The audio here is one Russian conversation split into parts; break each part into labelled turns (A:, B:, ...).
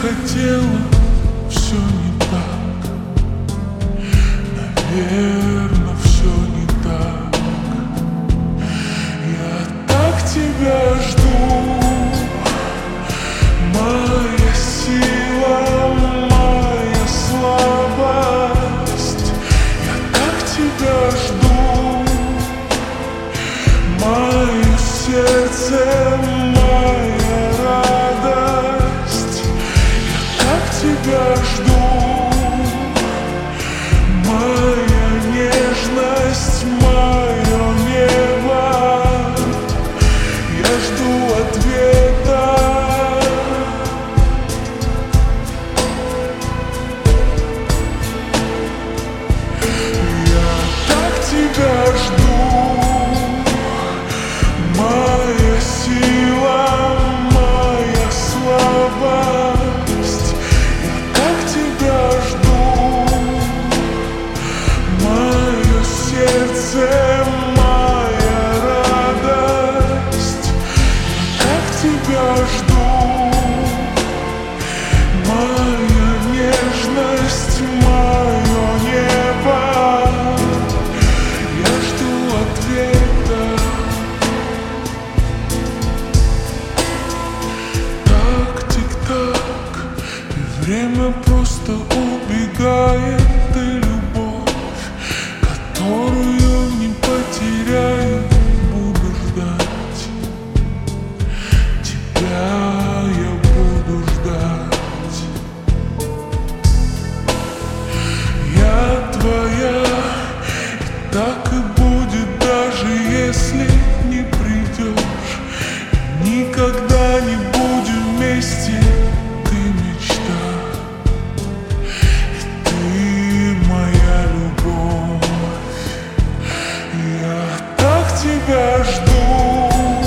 A: хотела, все не так. Наверно, все не так. Я так тебя жду, моя сила, моя слабость. Я так тебя жду, мое сердце, моя радость. Я так тебя жду, моя нежность, мое небо. Я жду ответа. Я так тебя жду, моя сила, моя слабость. Я так тебя жду, мое сердце, моя радость. Я так тебя жду, моя нежность, мое небо. Я жду ответа. Так, тик-так, и время просто убегает. И любовь, которую не потеряю, буду ждать. Тебя я буду ждать. Я твоя, и так и будет, даже если не придешь. Никогда не будем вместе, ты мечта, и ты моя любовь. Я так тебя жду,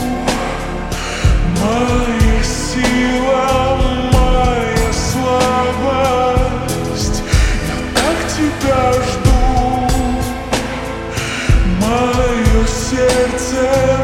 A: моя сила, моя слабость. Я так тебя жду, мое сердце.